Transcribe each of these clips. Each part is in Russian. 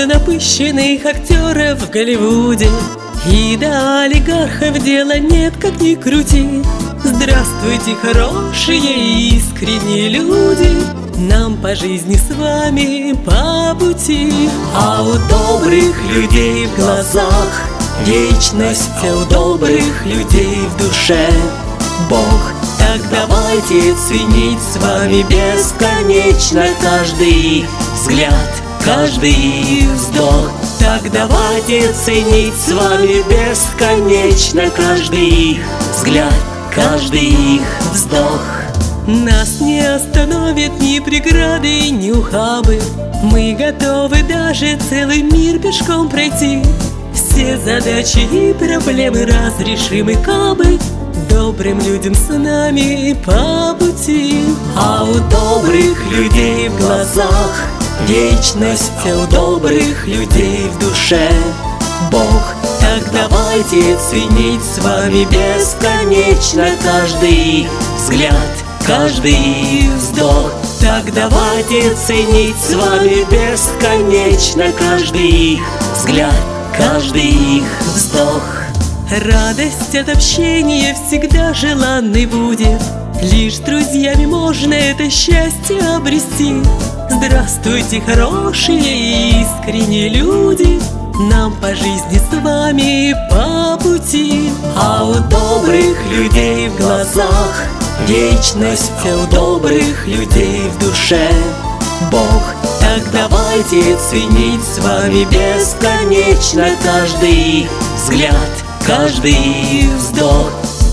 напыщенных актеров в Голливуде, и до олигархов дела нет, как ни крути. Здравствуйте, хорошие и искренние люди, нам по жизни с вами по пути. А у добрых людей в глазах вечность, а у добрых людей в душе Бог. Так давайте ценить с вами бесконечно каждый взгляд, каждый вздох. Так давайте ценить с вами бесконечно каждый взгляд, каждый их вздох. Нас не остановят ни преграды, ни ухабы, мы готовы даже целый мир пешком пройти. Все задачи и проблемы разрешимы, кабы добрым людям с нами по пути. А у добрых людей в глазах вечность, а у добрых людей в душе Бог. Так давайте ценить с вами бесконечно каждый взгляд, каждый вздох. Так давайте ценить с вами бесконечно каждый взгляд, каждый их вздох. Радость от общения всегда желанной будет, лишь с друзьями можно это счастье обрести. Здравствуйте, хорошие и искренние люди, нам по жизни с вами по пути. А у добрых людей в глазах вечность, а у добрых людей в душе Бог. Так давайте ценить с вами бесконечно каждый взгляд, каждый вздох.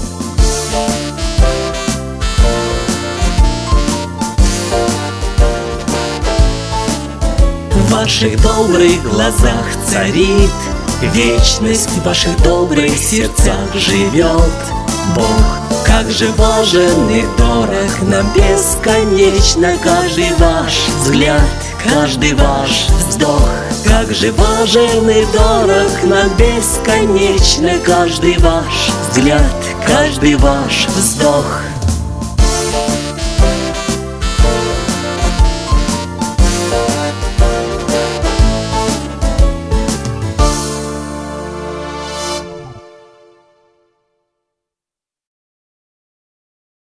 В ваших добрых глазах царит вечность, в ваших добрых сердцах живет Бог. Как же важен и дорог нам бесконечно каждый ваш взгляд, каждый ваш вздох. Как же важен и дорог нам бесконечно каждый ваш взгляд, каждый ваш вздох.